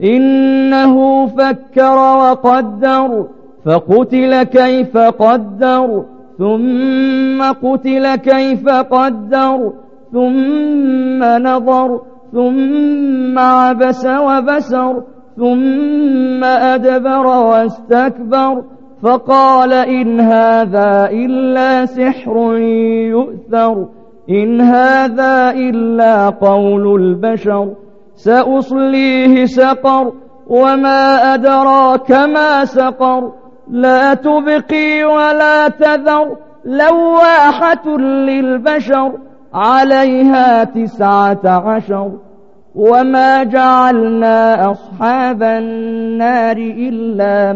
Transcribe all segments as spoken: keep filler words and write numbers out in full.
إنه فكر وقدر فقتل كيف قدر ثم قتل كيف قدر ثم نظر ثم عبس وبسر ثم أدبر واستكبر فقال إن هذا إلا سحر يؤثر إن هذا إلا قول البشر سأصليه سقر وما أدراك ما سقر لا تبقي ولا تذر لواحة للبشر عليها تسعة عشر وما جعلنا أصحاب النار إلا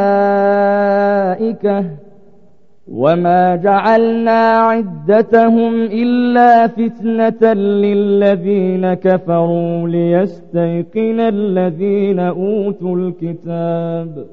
ملائكة وما جعلنا عدتهم إلا فتنة للذين كفروا ليستيقن الذين أوتوا الكتاب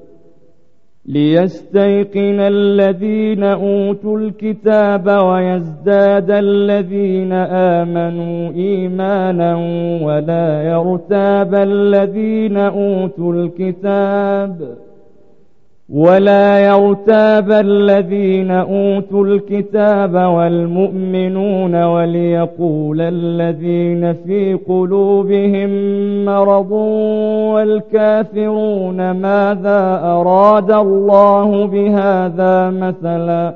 ليستيقن الذين أوتوا الكتاب ويزداد الذين آمنوا إيمانا ولا يرتاب الذين أوتوا الكتاب ولا يرتاب الذين أوتوا الكتاب والمؤمنون وليقول الذين في قلوبهم مرض والكافرون ماذا أراد الله بهذا مثلا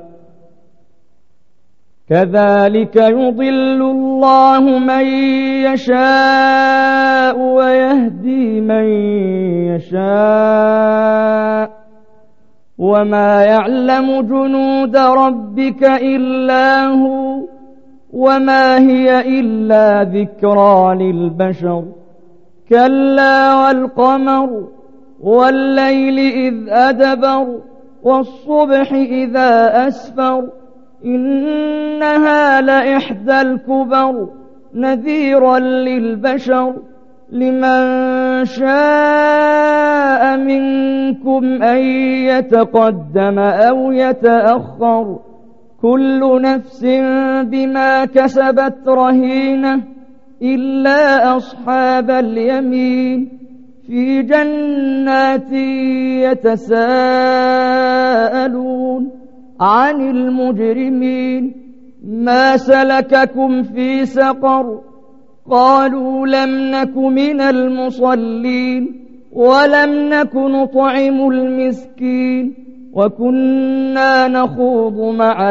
كذلك يضل الله من يشاء ويهدي من يشاء وما يعلم جنود ربك إلا هو وما هي إلا ذكرى للبشر كلا والقمر والليل إذ أدبر والصبح إذا أسفر إنها لإحدى الكبر نذيرا للبشر لمن شاء منكم أن يتقدم أو يتأخر كل نفس بما كسبت رهينة إلا أصحاب اليمين في جنات يتساءلون عن المجرمين ما سلككم في سقر قالوا لم نك من المصلين ولم نك نطعم المسكين وكنا نخوض مع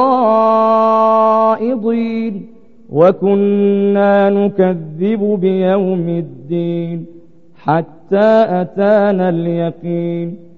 الخائضين وكنا نكذب بيوم الدين حتى أتانا اليقين